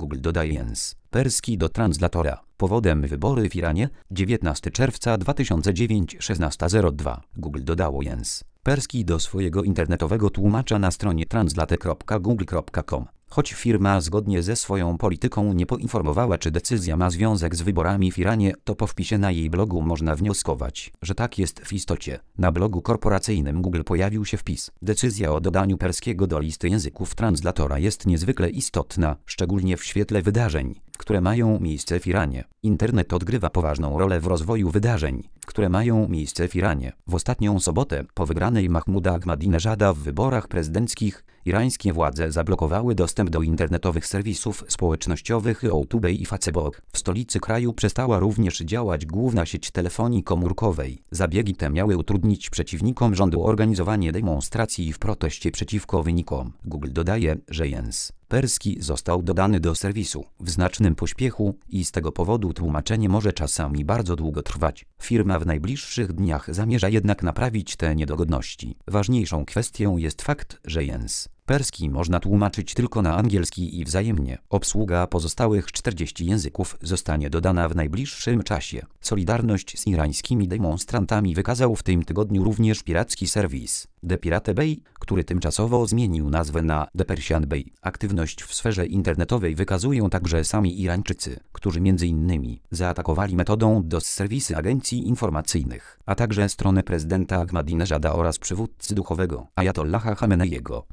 Google dodaje język perski do translatora. Powodem wybory w Iranie 19 czerwca 2009 16:02. Google dodało język perski do swojego internetowego tłumacza na stronie translate.google.com. Choć firma zgodnie ze swoją polityką nie poinformowała, czy decyzja ma związek z wyborami w Iranie, to po wpisie na jej blogu można wnioskować, że tak jest w istocie. Na blogu korporacyjnym Google pojawił się wpis: decyzja o dodaniu perskiego do listy języków translatora jest niezwykle istotna, szczególnie w świetle wydarzeń, które mają miejsce w Iranie. Internet odgrywa poważną rolę w rozwoju wydarzeń, które mają miejsce w Iranie. W ostatnią sobotę, po wygranej Mahmuda Ahmadinejada w wyborach prezydenckich, irańskie władze zablokowały dostęp do internetowych serwisów społecznościowych YouTube i Facebook. W stolicy kraju przestała również działać główna sieć telefonii komórkowej. Zabiegi te miały utrudnić przeciwnikom rządu organizowanie demonstracji w proteście przeciwko wynikom. Google dodaje, że język perski został dodany do serwisu w znacznym pośpiechu i z tego powodu tłumaczenie może czasami bardzo długo trwać. Firma w najbliższych dniach zamierza jednak naprawić te niedogodności. Ważniejszą kwestią jest fakt, że język perski można tłumaczyć tylko na angielski i wzajemnie. Obsługa pozostałych 40 języków zostanie dodana w najbliższym czasie. Solidarność z irańskimi demonstrantami wykazał w tym tygodniu również piracki serwis The Pirate Bay, który tymczasowo zmienił nazwę na The Persian Bay. Aktywność w sferze internetowej wykazują także sami Irańczycy, którzy m.in. zaatakowali metodą DOS serwisy agencji informacyjnych, a także stronę prezydenta Ahmadinejada oraz przywódcy duchowego Ajatollaha Chameneiego.